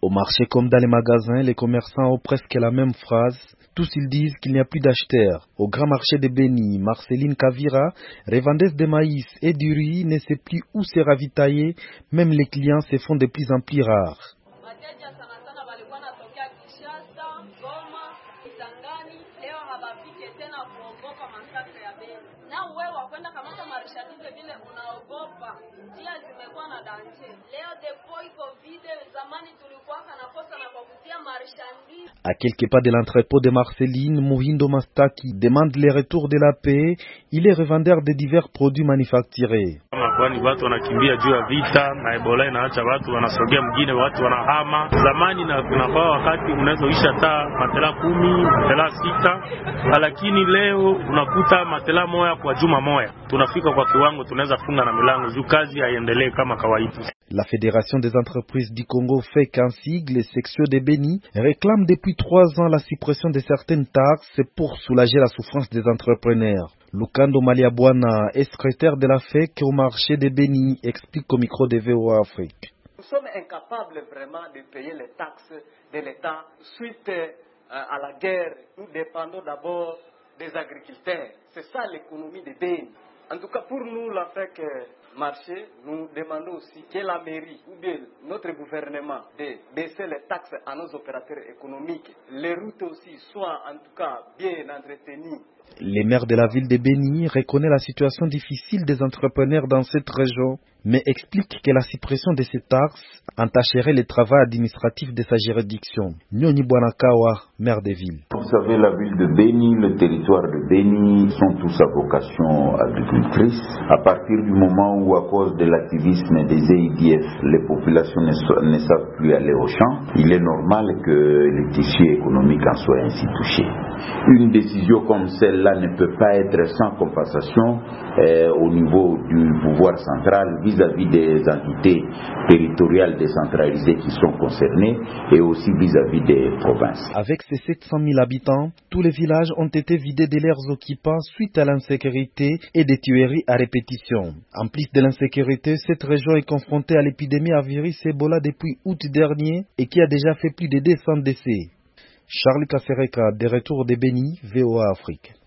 Au marché comme dans les magasins, les commerçants ont presque la même phrase. Tous ils disent qu'il n'y a plus d'acheteurs. Au grand marché de Beni, Marceline Kavira, revendeuse de maïs et du riz, ne sait plus où se ravitailler. Même les clients se font de plus en plus rares. À quelques pas de l'entrepôt de Marceline, Muhindo Mastaki demande le retour de la paix. Il est revendeur de divers produits manufacturés. Kwani watu wanakimbia juu ya vita na Ebola inaacha watu wanasogea mjini, watu wanahama. Zamani na kunakuwa wakati unaweza isha hata matela 10, matela 6, lakini leo unakuta matela moja kwa juma moja. Tunafika kwa kiwango tunaweza funga na milango juu kazi haiendelee kama kawaida. La Fédération des entreprises du Congo fait qu'en sigle, section de Beni, réclame depuis 3 ans la suppression de certaines taxes pour soulager la souffrance des entrepreneurs. Lukando Maliabwana est secrétaire de la FEC au marché de Beni, explique au micro de VOA Afrique. Nous sommes incapables vraiment de payer les taxes de l'État suite à la guerre. Nous dépendons d'abord des agriculteurs. C'est ça l'économie de Beni. En tout cas, pour nous, la FEC marché, nous demandons aussi que la mairie ou bien notre gouvernement de baisser les taxes à nos opérateurs économiques. Les routes aussi soient en tout cas bien entretenues. Les maires de la ville de Beni reconnaissent la situation difficile des entrepreneurs dans cette région, mais expliquent que la suppression de ces taxes entacherait le travail administratif de sa juridiction. Nyoni Bwanakawa, maire de ville. Vous savez, la ville de Beni, le territoire de Beni sont tous à vocation agricultrice. À partir du moment où, à cause de l'activisme des EIDF, les populations ne savent plus aller au champ, il est normal que le tissu économique en soit ainsi touché. Une décision comme celle-là ne peut pas être sans compensation au niveau du pouvoir central vis-à-vis des entités territoriales décentralisées qui sont concernées et aussi vis-à-vis des provinces. Avec ces 700 000 habitants, tous les villages ont été vidés de leurs occupants suite à l'insécurité et des tueries à répétition. En plus de l'insécurité, cette région est confrontée à l'épidémie à virus Ebola depuis août dernier et qui a déjà fait plus de 200 décès. Charles Kassereka, de retour de Beni, VOA Afrique.